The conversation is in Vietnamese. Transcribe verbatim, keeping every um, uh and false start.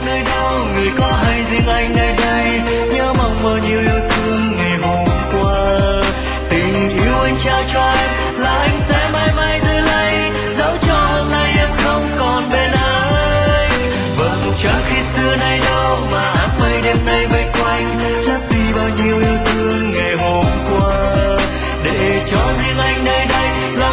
em nơi đâu, người có hay riêng anh nơi đây. Nhớ mong bao nhiêu yêu thương ngày hôm qua. Tình yêu anh trao cho em là anh sẽ mãi mãi giữ lấy, dẫu cho hôm nay em không còn bên anh. Vầng trăng khi xưa nay đâu mà áng mây đêm nay vây quanh, lấp đi bao nhiêu yêu thương ngày hôm qua. Để cho riêng anh nơi đây